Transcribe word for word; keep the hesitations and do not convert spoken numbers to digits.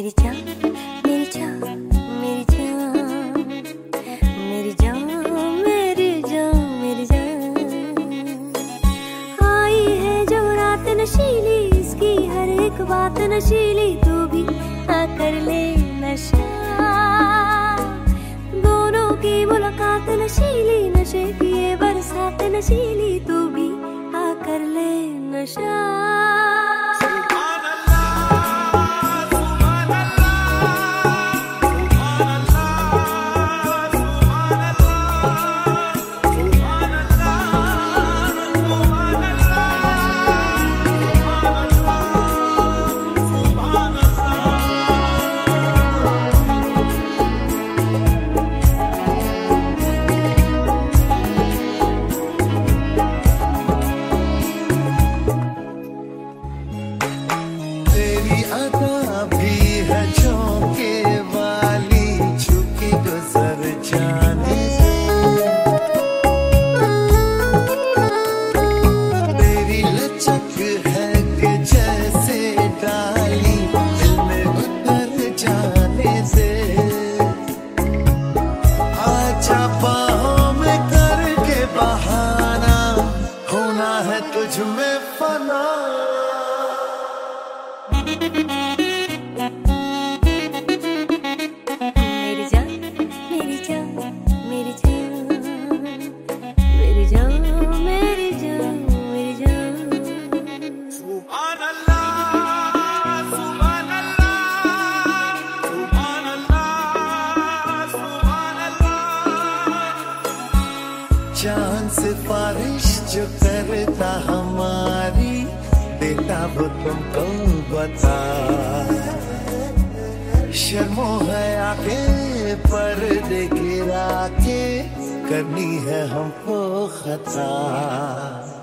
मेरी जान मेरी जान मेरी जान मेरी जान मेरी जान मेरी जान आई है जो रात नशीली, इसकी हर एक बात नशीली, तू भी आ कर ले नशा। दोनों की मुलाकात नशीली, नशे की ये बरसात नशीली, तू भी आ कर ले नशा। अदा भी है झोंके वाली, झुकी गुजर जाने तेरी लचक है कि जैसे डाली, दिल में उतर जाने से आजा बाहों में करके बहाना, होना है तुझ में फना। मेरी जान मेरी जान मेरी जान मेरी जान मेरी जान मेरी जान सुभान अल्लाह सुभान अल्लाह सुभान अल्लाह सुभान अल्लाह। चांद सिफारिश जो करता हमारी, देता वो तुमको बता। शर्मो है आके पर्दे गिरा के, करनी है हमको खता।